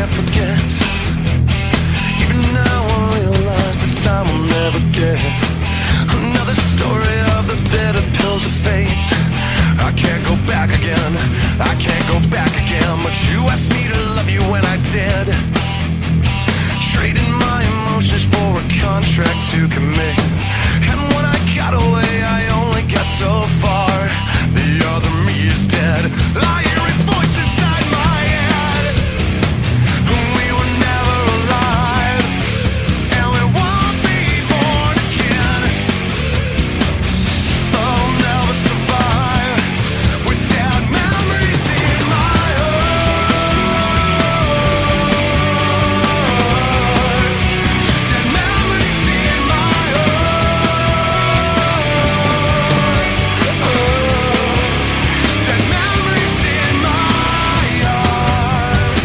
can't forget. Even now I realize the time will never get. Another story of the bitter pills of fate. I can't go back again, I can't go back again. But you asked me to love you when I did, trading my emotions for a contract to commit. And when I got away, I only got so far. The other me is dead. I hear a voice inside my head. We were never alive, and we won't be born again. I'll never survive with dead memories in my heart. Dead memories in my heart. Dead memories in my heart.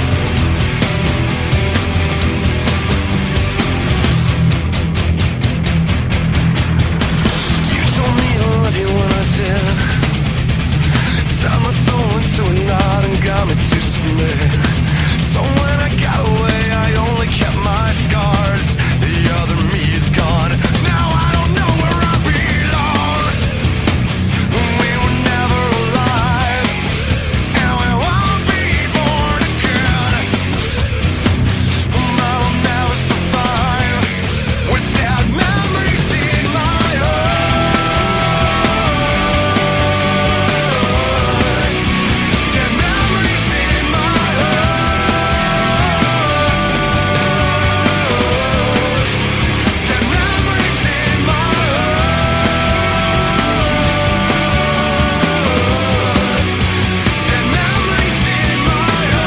You told me I love you when I did. Tied my soul into a knot and got me to submit. So when I got away, I only kept my scars. The other me is gone. Now I don't know where I belong. We were never alive, and we won't be born again. I will never survive with dead memories in my heart. Dead memories in my heart. Dead memories in my heart. Dead memories in my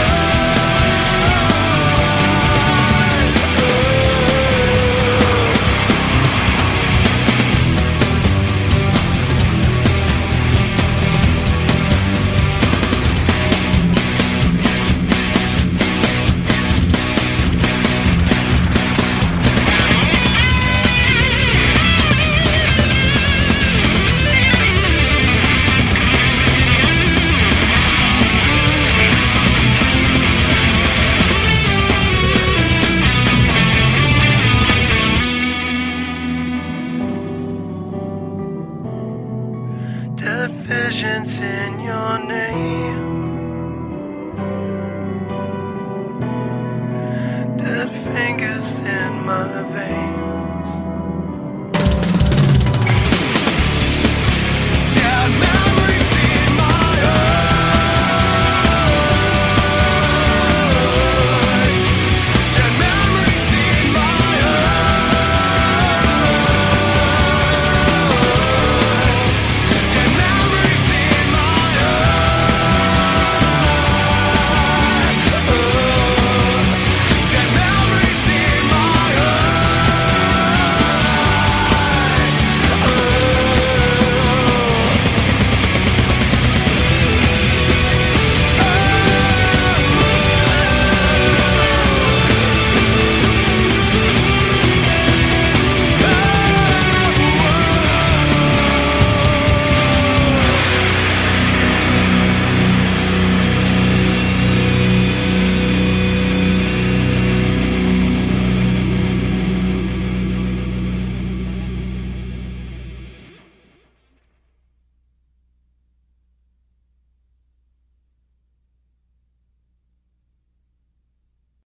dead visions in your name. Dead fingers in my veins.